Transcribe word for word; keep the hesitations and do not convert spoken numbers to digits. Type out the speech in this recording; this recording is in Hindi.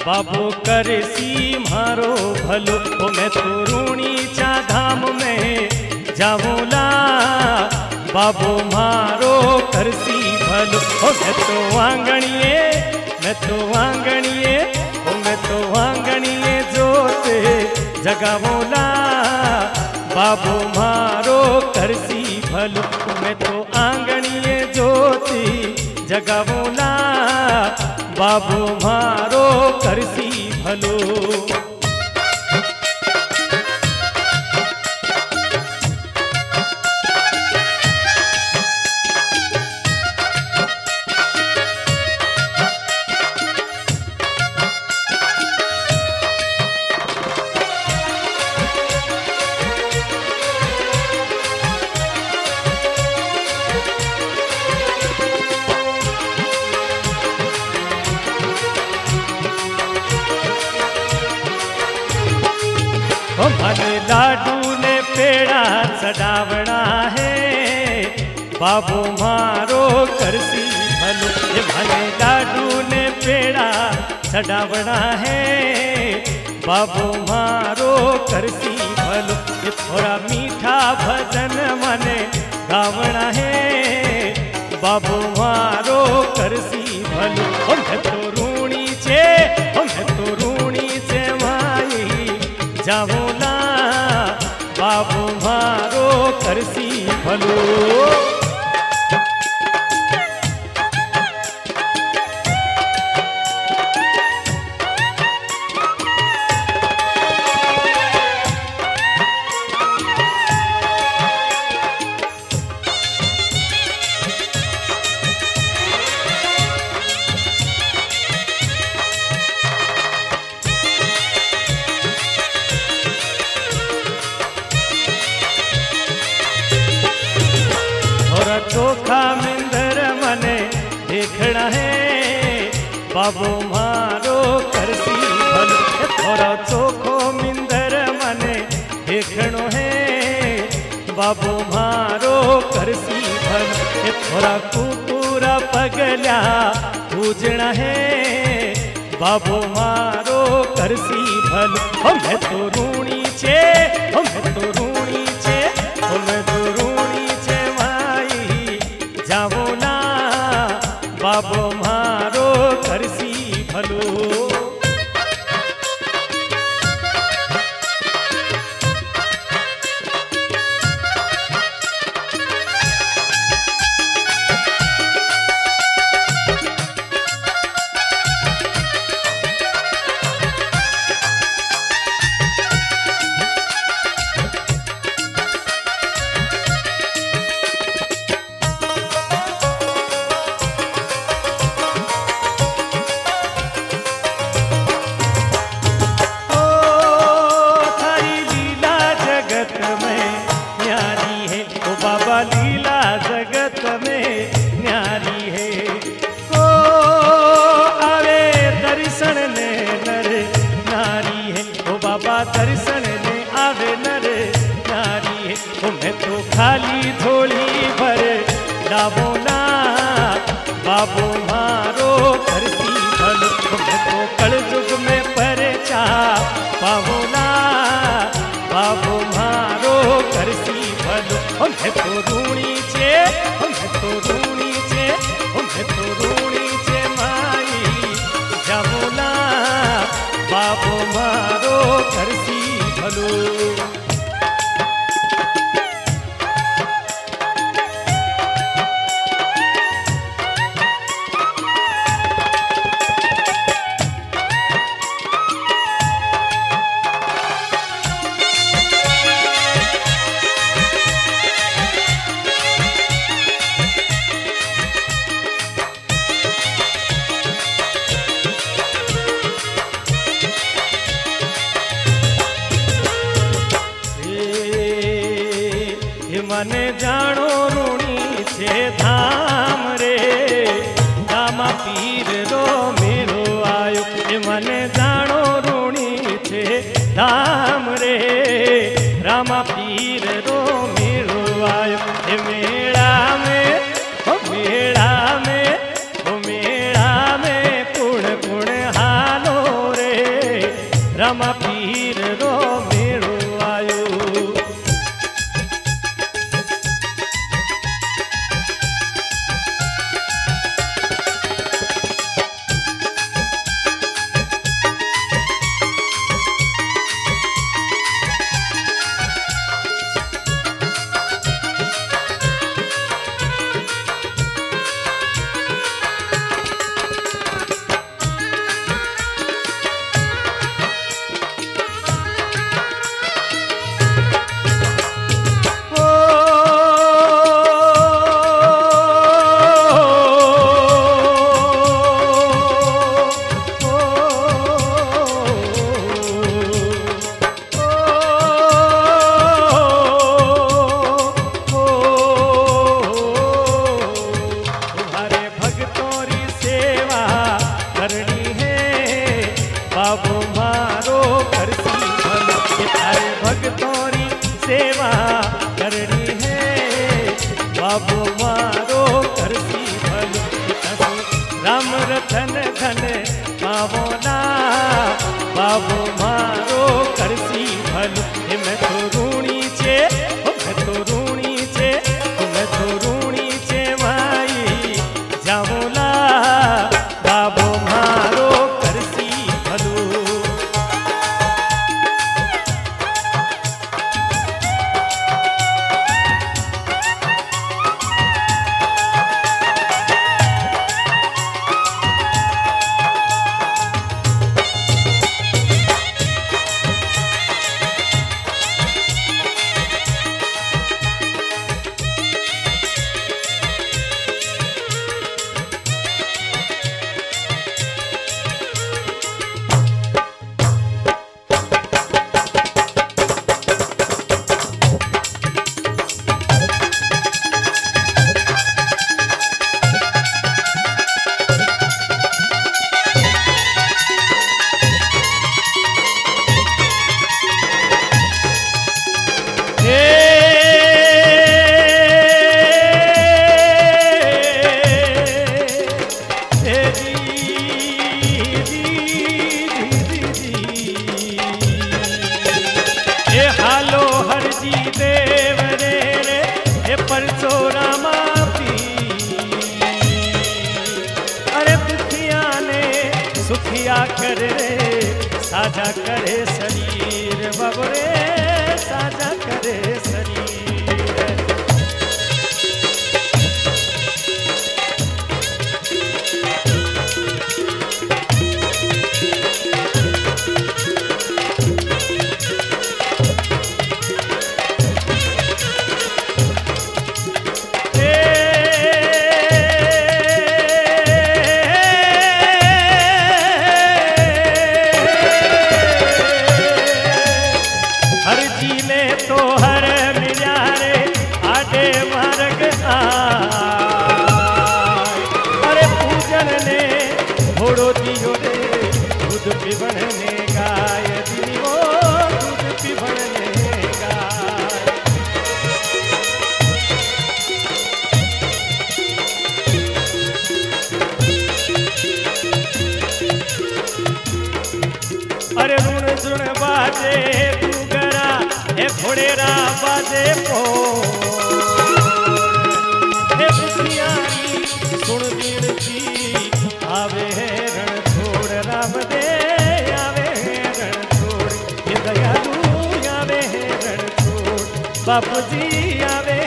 बाबू करसी मारो भलो, ओ मैं तो रूणी चा धाम में जाऊला, बाबू मारो करसी भलो, ओ मैं तो आंगणिए, मैं तो आंगणिए, ओ मैं तो आंगणिए जोत जगावोला, बाबू मारो करसी भलो, मैं तो आंगणिए ज्योति जगावोला, बाबू मारो करसी भलो। मने लाडू ने पेड़ा चढ़ावना है, बाबू मारो करसी भलो, ये मने लाडू ने पेड़ा चढ़ावना है, बाबू मारो करसी भलो, ये थोड़ा मीठा भजन मने गावना है, बाबू मारो करसी भलो, ओ मैं तो रूणी छे, ओ मैं तो रूणी छे माई जाऊला, बाबू मारो करसी भलो। चोखा मिंदर मने देखना है, बाबू मारो करसी भलो, थोड़ा चोखो मिंदर मने देखनो है, बाबू मारो करसी भलो, थोड़ा कुकुरा पगल्या पूजना है, बाबू मारो करसी भलो, ओ मैं तो रूणी छे, ओ मैं तो रूणी छे, ओ मैं तो रूणी छे जाऊला, बाबू मारो करसी भलो। लीला जगत में न्यारी है, को आवे दर्शन ने नर नारी है, ओ बाबा दर्शन ने आवे नर नारी है, ओ मैं तो खाली झोली भर लावोला, बाबू मारो करसी भलो, मैं तो कल युग में परचा पावोला, बाबू मारो करसी भलो, ओ मैं तो रूणी छे, ओ मैं तो रूणी छे, ओ मैं तो रूणी छे माई जाऊला, बाबू मारो करसी भलो। मने जानो रूणी छे धाम रे, दामा पीर रो मेरो आयो, मने जानो रूणी छे धाम रे, रामा पीर रो मेरो आयो, मेला में ओ मेला में ओ मेला में कुण कुण हालो रे, बाबू मारो करसी भलो राम रतन धन पावो ना बाबू मारो करसी भलो हे मैं तो ऋणी छे मैं तो ऋणी छे मैं तो ऋणी छे माई जावोला बाबू मारो करसी भलो सुखिया करे साझा करे शरीर बबरे साझा करे शरीर तो हर मिजारे आडे मार्ग आए अरे पूजन ने घोड़ो दियो रे दूध पीवन ने गाय दियो दूध पीवन ने गाय अरे ऋण ऋण बाजे हे घोड़ेरा बाजे पो हे बुधियारी सुन बीण जी आवे है रण छोड़ राम दे आवे है रण छोड़ ये दयालु आवे है रण छोड़ बापू जी आवे